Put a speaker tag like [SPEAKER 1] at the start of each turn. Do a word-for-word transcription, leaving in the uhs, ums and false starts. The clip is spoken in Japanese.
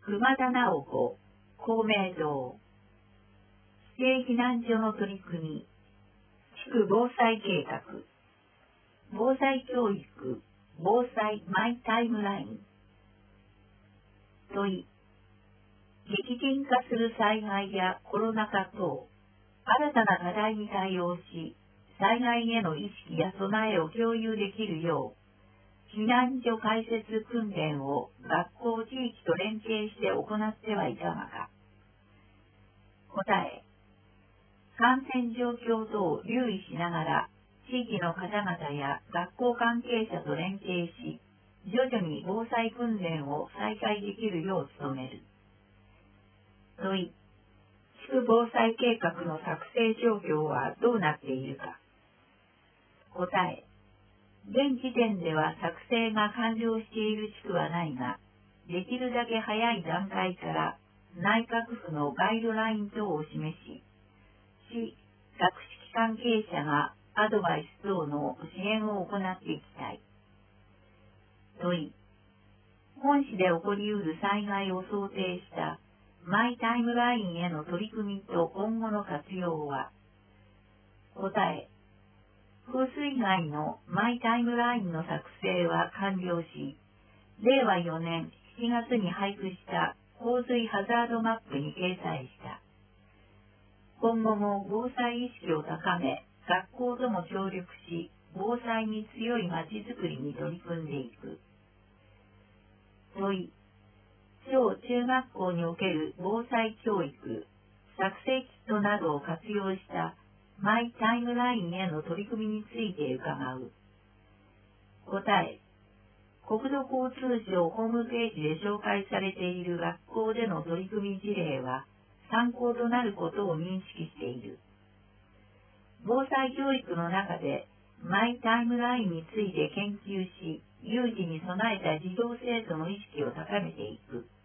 [SPEAKER 1] 熊田直子、公明党。指定避難所の取り組み、地区防災計画、防災教育、防災マイタイムライン。問い、激甚化する災害やコロナ禍等、新たな課題に対応し、災害への意識や備えを共有できるよう、避難所開設訓練を学校地域と連携して行ってはいかがか。答え、感染状況等を留意しながら、地域の方々や学校関係者と連携し、徐々に防災訓練を再開できるよう努める。問い、地区防災計画の作成状況はどうなっているか。答え、現時点では作成が完了している地区はないが、できるだけ早い段階から内閣府のガイドライン等を示し、市、学識関係者がアドバイス等の支援を行っていきたい。問い、本市で起こりうる災害を想定したマイタイムラインへの取り組みと今後の活用は。答え、風水害のマイタイムラインの作成は完了し、れいわよねんしちがつに配布した洪水ハザードマップに掲載した。今後も防災意識を高め、学校とも協力し、防災に強いまちづくりに取り組んでいく。問い、小中学校における防災教育、作成キットなどを活用したマイタイムラインへの取り組みについて伺う。答え、国土交通省ホームページで紹介されている学校での取り組み事例は参考となることを認識している。防災教育の中でマイタイムラインについて研究し、有事に備えた児童生徒の意識を高めていく。